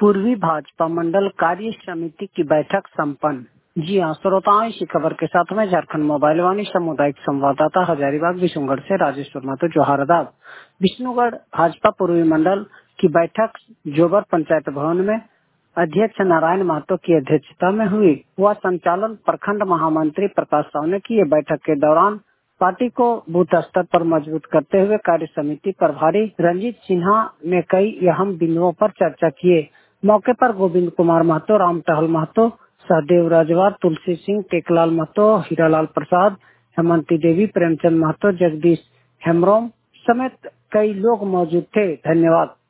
पूर्वी भाजपा मंडल कार्य समिति की बैठक संपन्न। जी हाँ श्रोताओं, इसी खबर के साथ में झारखंड मोबाइल वाणी सामुदायिक संवाददाता हजारीबाग विष्णुगढ़ से राजेश्वर महतो जोहारदाब। विष्णुगढ़ भाजपा पूर्वी मंडल की बैठक जोबर पंचायत भवन में अध्यक्ष नारायण महतो की अध्यक्षता में हुई। वह संचालन प्रखंड महामंत्री प्रकाश साव ने की। बैठक के दौरान पार्टी को बूथ स्तर पर मजबूत करते हुए कार्य समिति प्रभारी रंजीत सिन्हा ने कई अहम बिंदुओं पर चर्चा किए। मौके पर गोविंद कुमार महतो, राम टहल महतो, सहदेव राजवार, तुलसी सिंह, टेकलाल महतो, हीरालाल प्रसाद, हेमंती देवी, प्रेमचंद महतो, जगदीश हेम्ब्रोम समेत कई लोग मौजूद थे। धन्यवाद।